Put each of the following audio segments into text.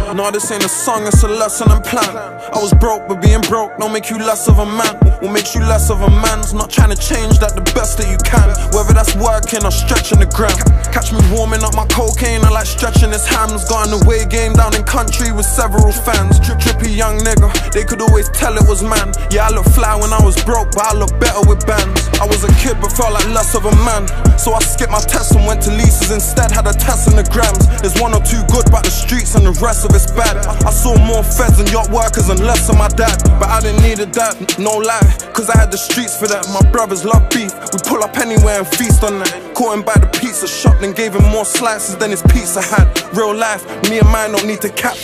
No, this ain't a song, it's a lesson and plan. I was broke, but being broke don't make you less of a man. What makes you less of a man's not trying to change that the best that you can. Whether that's working or stretching the gram. Catch me warming up my cocaine, I like stretching his hams. Got an away game down in country with several fans. Trippy young nigga, they could always tell it was man. Yeah, I look fly when I was broke, but I look better with bands. I was a kid but felt like less of a man, so I skipped my tests and went to leases instead. Had a test in the grams. There's one or two good about the streets and the rest of it's bad. I saw more feds and yacht workers and less of my dad, but I didn't need a dad, no lie, cause I had the streets for that. My brothers love beef, we pull up anywhere and feast on that. Caught him by the pizza shop, then gave him more slices than his pizza had. Real life, me and mine don't need to cap.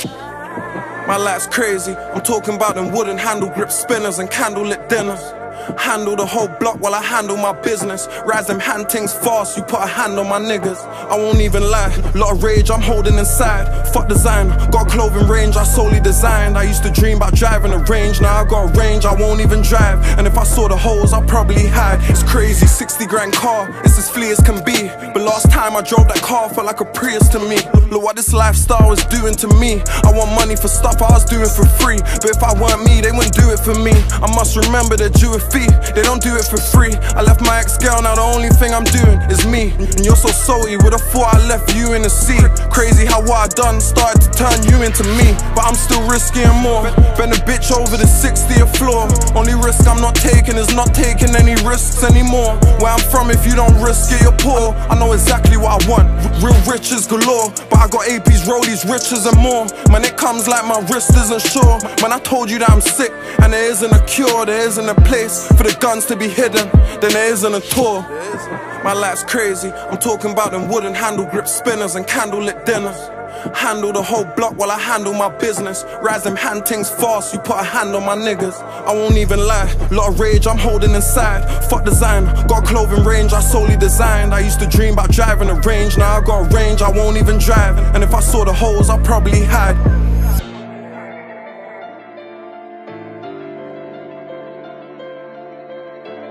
My life's crazy, I'm talking about them wooden handle grip spinners and candlelit dinners. Handle the whole block while I handle my business. Rise them hand things fast, you put a hand on my niggas. I won't even lie, lot of rage I'm holding inside. Fuck design, got a clothing range I solely designed. I used to dream about driving a range, now I got a range I won't even drive. And if I saw the holes I'll probably hide. It's crazy, 60 grand car, it's as flea as can be. But last time I drove that car felt like a Prius to me. Look what this lifestyle is doing to me. I want money for stuff I was doing for free, but if I weren't me, they wouldn't do it for me. I must remember they're due a fee, they don't do it for free. I left my ex-girl, now the only thing I'm doing is me. And you're so salty, would've thought I left you in the sea. Crazy how what I done started to turn you into me, but I'm still risking more. Bend a bitch over the 60th floor. Only risk I'm not taking is not taking any risks anymore. Where I'm from, if you don't risk it, you're poor. I know exactly what I want, real riches galore. But I got APs, rollies, riches and more. Man, it comes like my wrist isn't sure. Man, I told you that I'm sick, and there isn't a cure, there isn't a place for the guns to be hidden, then there isn't a tour. My life's crazy, I'm talking about them wooden handle grip spinners and candlelit dinners. Handle the whole block while I handle my business. Rise them hand things fast, you put a hand on my niggas. I won't even lie, lot of rage I'm holding inside. Fuck design, got a clothing range I solely designed. I used to dream about driving a range, now I got a range I won't even drive. And if I saw the holes I'll probably hide.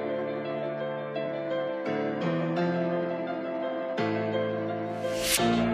you.